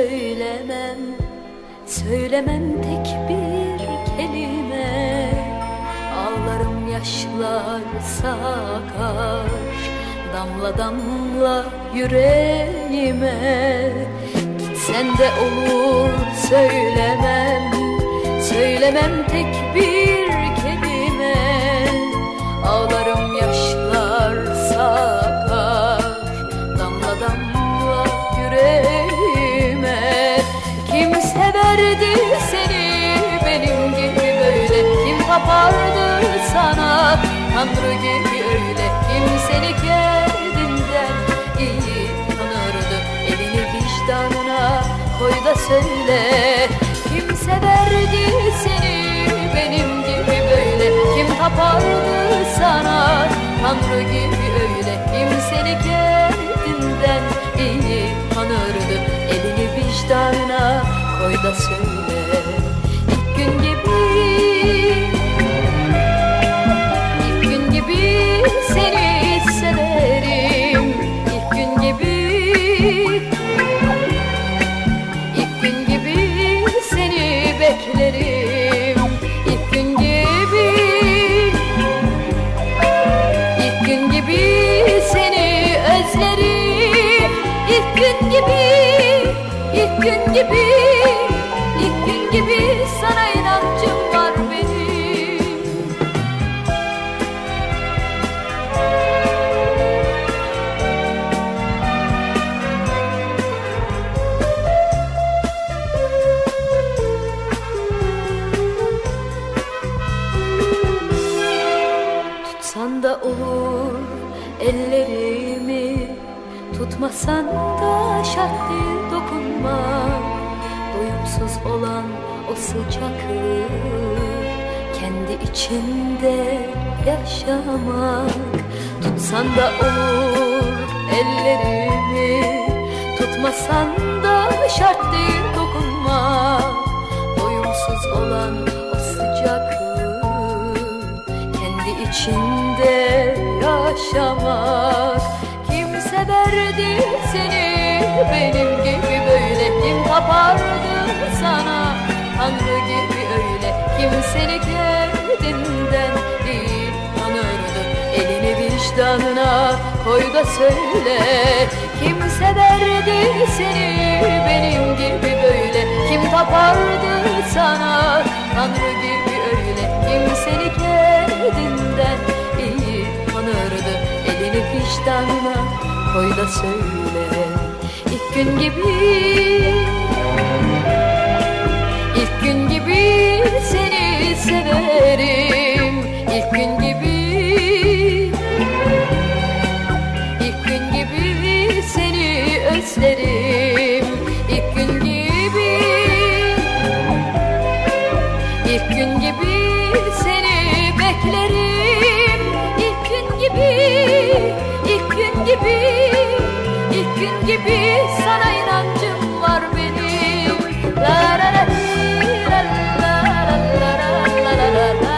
söylemem, söylemem tek bir kelime. Ağlarım yaşlar sakar, damla damla yüreğime. Gitsen de olur söylemem, söylemem tek bir kelime. Ağlarım yaşlar sakar, damla damla yüreğime. Kim severdi seni benim gibi böyle? Kim tapardı sana Tanrı gibi öyle? Kim seni kendinden iyi tanırdı? Elini vicdanına koy da söyle. Kim severdi seni benim gibi böyle? Kim tapardı sana Tanrı gibi öyle? Kim seni kendinden iyi tanırdı? Elini vicdanına koy da söyle. İlk gün gibi, ilk gün gibi seni severim. İlk gün gibi, ilk gün gibi seni beklerim. İlk gün gibi, ilk gün gibi seni özlerim. İlk gün gibi, ilk gün gibi, ilk gün gibi sana inancım var benim. Tutsan da olur ellerimi, tutmasan da şart değil dokunma. Doyumsuz olan o sıcaklığı kendi içinde yaşamak. Tutsan da olur ellerimi, tutmasan da şart değil dokunma. Doyumsuz olan o sıcaklığı kendi içinde yaşamak. Kim severdi seni benim gibi böyle? Kim tapardı sana Tanrı gibi öyle? Kim seni kendinden iyi tanırdı? Elini vicdanına koy da söyle. Kim severdi seni benim gibi böyle? Kim tapardı sana Tanrı gibi öyle? Kim seni kendinden iyi tanırdı? Elini vicdanına koy da söyle. İlk gün gibi, ilk gün gibi seni severim. İlk gün gibi, ilk gün gibi seni özlerim. İlk gün gibi, ilk gün gibi seni beklerim. İlk gün gibi, ilk gün gibi, ilk gün gibi sana inancım var benim. La la la la la la la la la la.